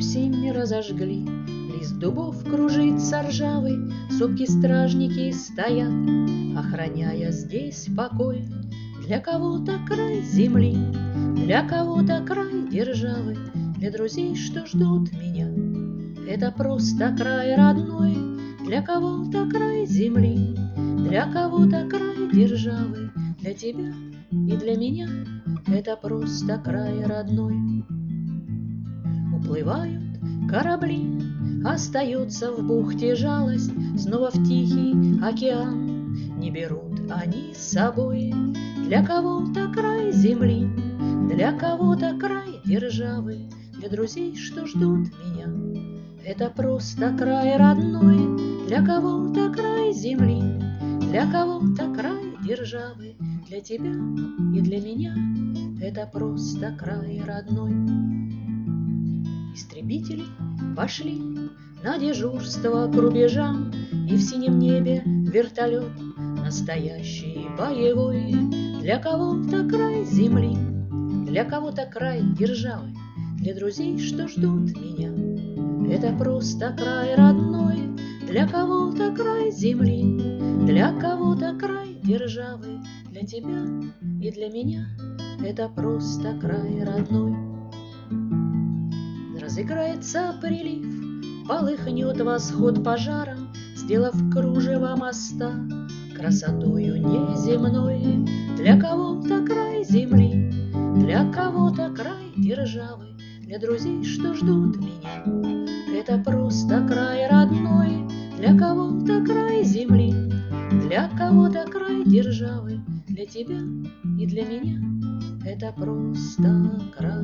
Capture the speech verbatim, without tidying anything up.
осень разожгли, лист дубов кружится ржавый, сопки стражники стоят, охраняя здесь покой. Для кого-то край земли, для кого-то край державы, для друзей, что ждут меня. Это просто край родной, для кого-то край земли, для кого-то край державы, для тебя и для меня. Это просто край родной. Уплывают корабли, остается в бухте жалость, снова в тихий океан не берут они с собой. Для кого-то край земли, для кого-то край державы, для друзей, что ждут меня. Это просто край родной, для кого-то край земли, для кого-то край державы, для тебя и для меня. Это просто край родной. Истребители пошли на дежурство к рубежам, и в синем небе вертолет настоящий боевой. Для кого-то край земли, для кого-то край державы, для друзей, что ждут меня. Это просто край родной, для кого-то край земли, для кого-то край державы, для тебя и для меня. Это просто край родной. Разыграется прилив, полыхнет восход пожаром, сделав кружево моста красотою неземной. Для кого-то край земли, для кого-то край державы, для друзей, что ждут меня. Это просто край родной, для кого-то край земли, для кого-то край державы, для тебя и для меня. Это просто край